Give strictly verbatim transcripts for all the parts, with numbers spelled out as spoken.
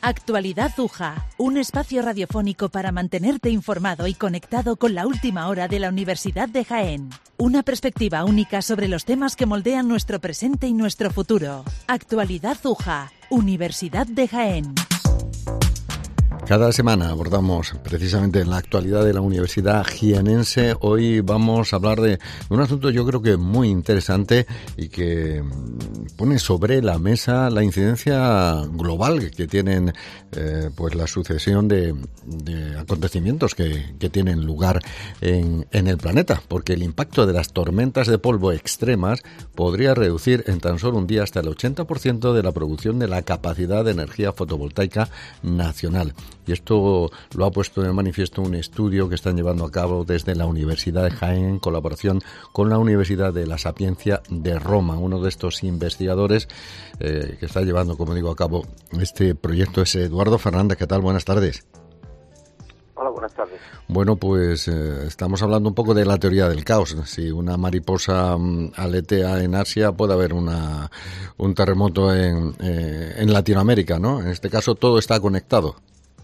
Actualidad U J A, un espacio radiofónico para mantenerte informado y conectado con la última hora de la Universidad de Jaén. Una perspectiva única sobre los temas que moldean nuestro presente y nuestro futuro. Actualidad U J A, Universidad de Jaén. Cada semana abordamos precisamente la actualidad de la Universidad Jienense. Hoy vamos a hablar de un asunto yo creo que muy interesante y que pone sobre la mesa la incidencia global que tienen eh, pues la sucesión de, de acontecimientos que, que tienen lugar en, en el planeta, porque el impacto de las tormentas de polvo extremas podría reducir en tan solo un día hasta el ochenta por ciento de la producción de la capacidad de energía fotovoltaica nacional. Y esto lo ha puesto de manifiesto un estudio que están llevando a cabo desde la Universidad de Jaén en colaboración con la Universidad de la Sapienza de Roma. Uno de estos investigadores eh, que está llevando, como digo, a cabo este proyecto es Eduardo Fernández. ¿Qué tal? Buenas tardes. Hola, buenas tardes. Bueno, pues eh, estamos hablando un poco de la teoría del caos. Si una mariposa um, aletea en Asia, puede haber una, un terremoto en, eh, en Latinoamérica, ¿no? En este caso todo está conectado.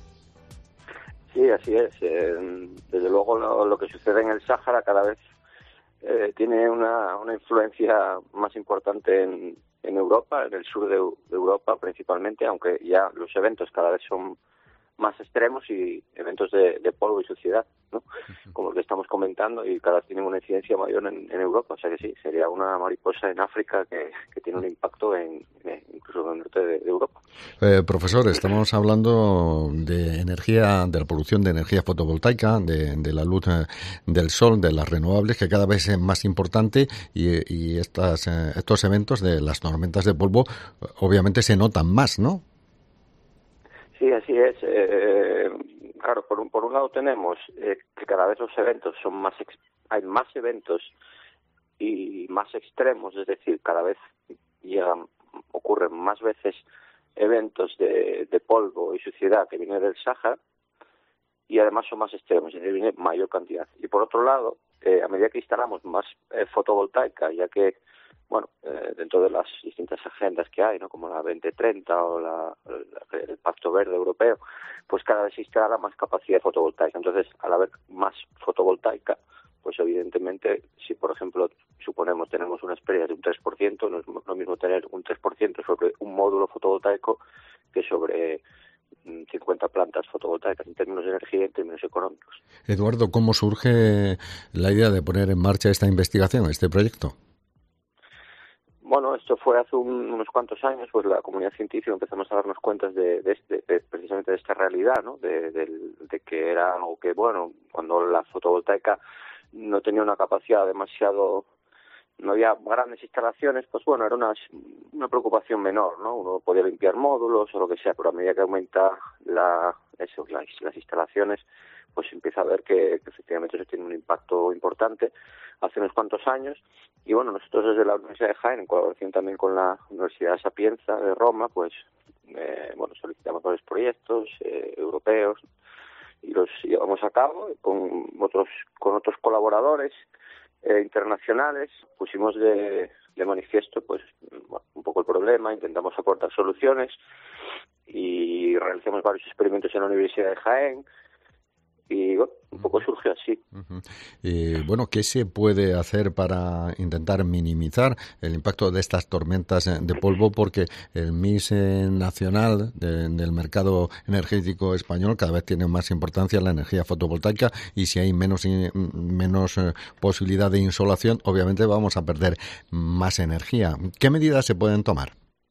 Sí, así es. Eh, desde luego lo, lo que sucede en el Sáhara cada vez eh, tiene una, una influencia más importante en, en Europa, en el sur de, de Europa principalmente, aunque ya los eventos cada vez son más extremos y eventos de, de polvo y suciedad, ¿no? Como el que estamos comentando, y cada vez tienen una incidencia mayor en, en Europa. O sea que sí, sería una mariposa en África que, que tiene un impacto en, en incluso en el norte de, de Europa. Eh, profesor, estamos hablando de energía, de la producción de energía fotovoltaica, de, de la luz eh, del sol, de las renovables, que cada vez es más importante, y, y estas, eh, estos eventos de las tormentas de polvo obviamente se notan más, ¿no? Sí, así es. Eh, claro, por un, por un lado tenemos eh, que cada vez los eventos son más, ex- hay más eventos y más extremos, es decir, cada vez llegan, ocurren más veces eventos de, de polvo y suciedad que viene del Sáhara, y además son más extremos, es decir, viene mayor cantidad. Y por otro lado, eh, a medida que instalamos más eh, fotovoltaica, ya que bueno, eh, dentro de las distintas agendas que hay, ¿no? Como la veinte treinta o la, la, el Pacto Verde Europeo, pues cada vez se instala más capacidad fotovoltaica. Entonces, al haber más fotovoltaica, pues evidentemente, si por ejemplo suponemos tenemos unas pérdidas de un tres por ciento, no es lo mismo tener un tres por ciento sobre un módulo fotovoltaico que sobre cincuenta plantas fotovoltaicas en términos de energía y en términos económicos. Eduardo, ¿cómo surge la idea de poner en marcha esta investigación, este proyecto? Bueno, esto fue hace un, unos cuantos años, pues la comunidad científica empezamos a darnos cuenta de, de, este, de precisamente de esta realidad, ¿no? De, de, de que era algo que, bueno, cuando la fotovoltaica no tenía una capacidad demasiado, no había grandes instalaciones, pues bueno, era una, una preocupación menor, ¿no? Uno podía limpiar módulos o lo que sea, pero a medida que aumenta la, eso, las, las instalaciones, pues empieza a ver que, que efectivamente eso tiene un impacto importante hace unos cuantos años. Y bueno, nosotros desde la Universidad de Jaén, en colaboración también con la Universidad Sapienza de Roma, pues eh, bueno, solicitamos varios proyectos eh, europeos y los llevamos a cabo con otros con otros colaboradores eh, internacionales. Pusimos de, de manifiesto pues bueno, un poco el problema, intentamos aportar soluciones y realizamos varios experimentos en la Universidad de Jaén. Y bueno, un poco surge así. Uh-huh. Y bueno, ¿qué se puede hacer para intentar minimizar el impacto de estas tormentas de polvo? Porque el mix nacional de, del mercado energético español cada vez tiene más importancia la energía fotovoltaica, y si hay menos, menos eh, posibilidad de insolación, obviamente vamos a perder más energía. ¿Qué medidas se pueden tomar?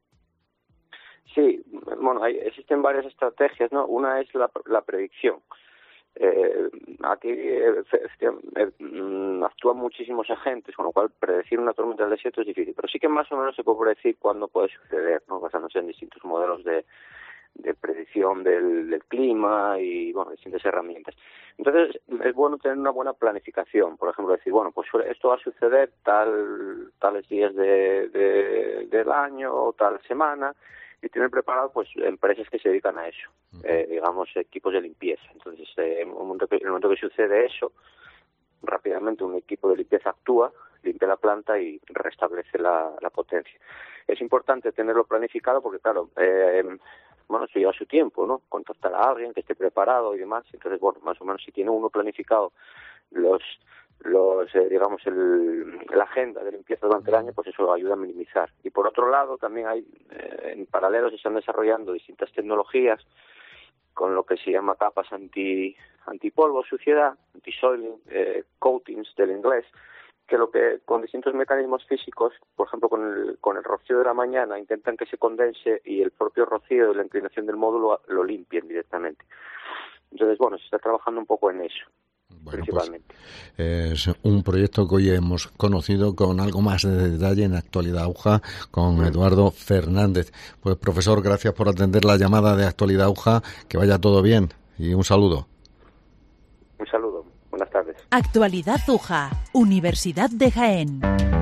Sí, bueno, hay, existen varias estrategias, ¿no? Una es la, la predicción. Eh, aquí eh, eh, actúan muchísimos agentes, con lo cual predecir una tormenta del desierto es difícil, pero sí que más o menos se puede predecir cuándo puede suceder, ¿no? Basándose en distintos modelos de, de predicción del, del clima y bueno, distintas herramientas. Entonces es bueno tener una buena planificación, por ejemplo decir, bueno, pues esto va a suceder tal tales días de, de, del año o tal semana, y tener preparado pues empresas que se dedican a eso, eh, digamos equipos de limpieza. Entonces eh, en, el momento que, en el momento que sucede eso, rápidamente un equipo de limpieza actúa, limpia la planta y restablece la, la potencia. Es importante tenerlo planificado porque claro, eh, bueno, eso lleva su tiempo, ¿no? Contactar a alguien que esté preparado y demás. Entonces, bueno, más o menos si tiene uno planificado los, los eh, digamos, el, la agenda de limpieza durante el año, pues eso ayuda a minimizar. Y por otro lado, también hay, eh, en paralelo se están desarrollando distintas tecnologías con lo que se llama capas anti antipolvo, suciedad, anti-soiling, eh, coatings del inglés, que lo que con distintos mecanismos físicos, por ejemplo con el, con el rocío de la mañana, intentan que se condense y el propio rocío de la inclinación del módulo lo limpien directamente. Entonces, bueno, se está trabajando un poco en eso. Bueno, principalmente. Pues, es un proyecto que hoy hemos conocido con algo más de detalle en Actualidad AUJA con mm. Eduardo Fernández. Pues, profesor, gracias por atender la llamada de Actualidad AUJA. Que vaya todo bien y un saludo. Un saludo. Buenas tardes. Actualidad AUJA, Universidad de Jaén.